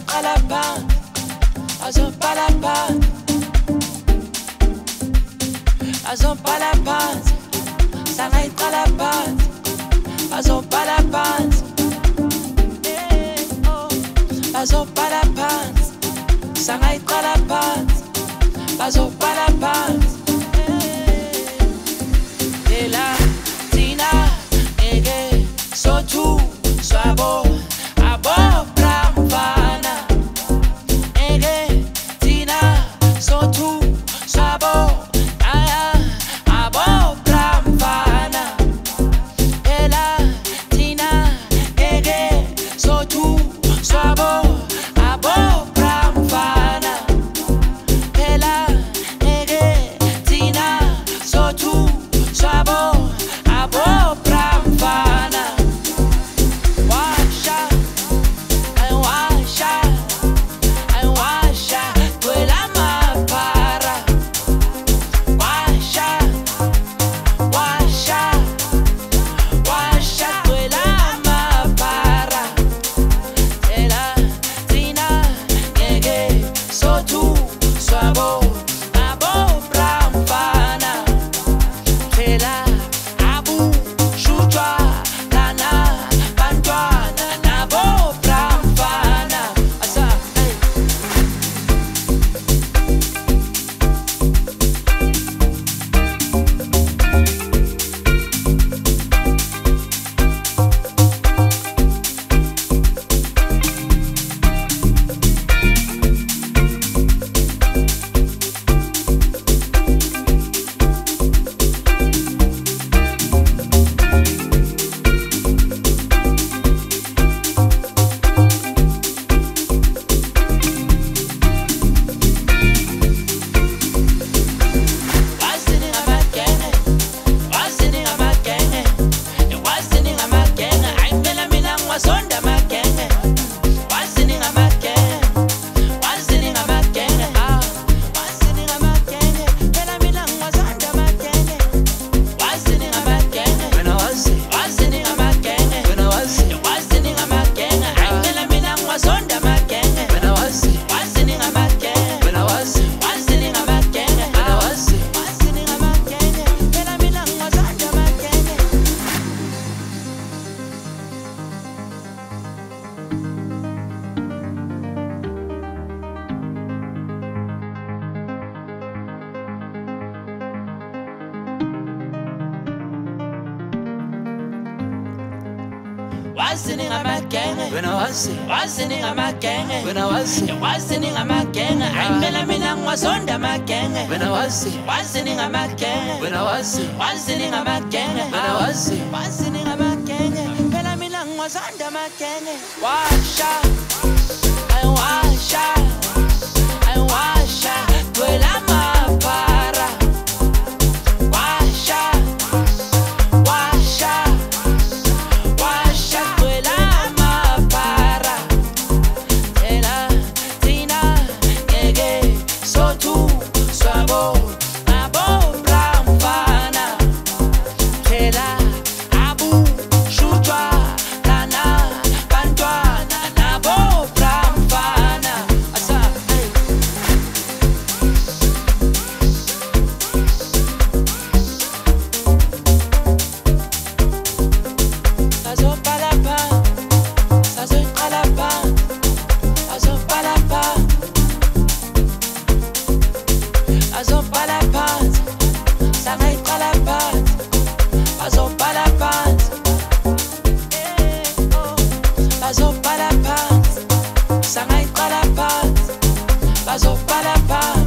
bazoyiqala phansi, bazobhala phansi, bazobhala phansi, sangayiqala phansi, bazobhala phansi, bazobhala phansi, sangayiqala phansi, bazobhala phansi. Ela thina ngeke sothu swabo abo pramfana, ngeke thina sothu swabo aya abo pramfana. Ela thina ngeke sothu swabo abo pramfana. Ela ngeke thina sothu swabo abo pramfana. Washa ay washa ay washa kwela mapara. Washa washa washa kwela mapara. Ela thina ngeke sothu swabo abo pramfana. Ela abu shutwa lana bantwana nabo pramfana. Asa hey. Wasning a magenge, when I was wasning a magenge, when I was wasning a magenge, I'm Melaminang was on the magenge, when I was wasning a magenge, when I was wasning a magenge, when I was wasning a magenge, Melaminang was on the magenge. Washa, I washa, I washa, kwela mapara. Washa, washa. Bazopala pants,